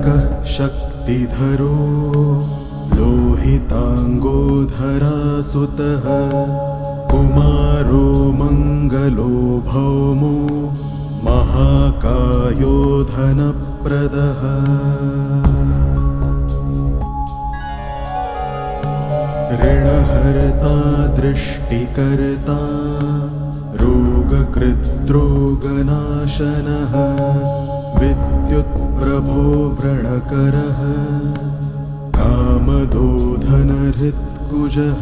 तारकः शक्तिधरो लोहिताङ्गोधरासुतः कुमारो मङ्गलो भौमो महाकायो धनप्रदः ऋणहर्ता दृष्टिकर्ता रोगकृद्रोगनाशनः विद्युत्प्रभो व्रणकरः कामदो धनहृत्कुजः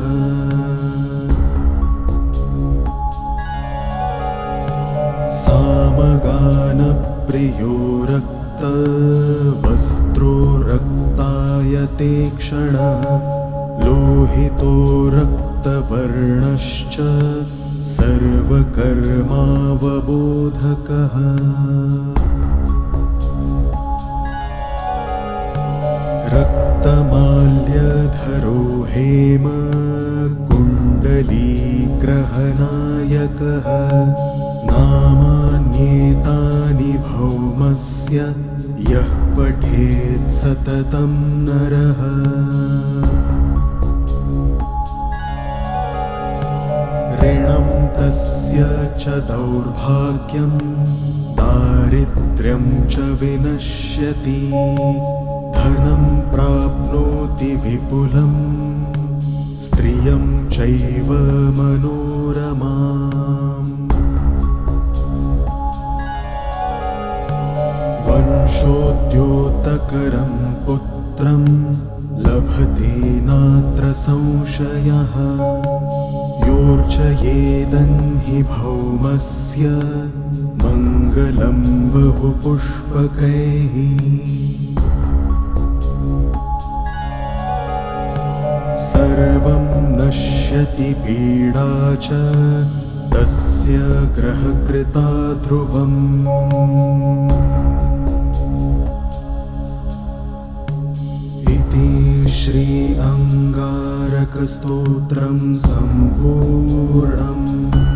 सामगानप्रियो रक्तवस्त्रो रक्तायते क्षणः लोहितो रक्तवर्णश्च सर्वकर्मावबोधकः रक्तमाल्यधरो हेम कुण्डलीग्रहनायकः नामान्येतानि भौमस्य यः पठेत् सततं नरः ऋणं तस्य च दौर्भाग्यं दारिद्र्यं च विनश्यति धनं प्राप्नोति विपुलं स्त्रियं चैव मनोरमाम् वंशोद्योतकरं पुत्रं लभते नात्र संशयः योर्चयेदन्हि भौमस्य मङ्गलं बहुपुष्पकैः सर्वं नश्यति पीडा च तस्य ग्रहकृता ध्रुवम् इति श्री अङ्गारकस्तोत्रं सम्पूर्णम्।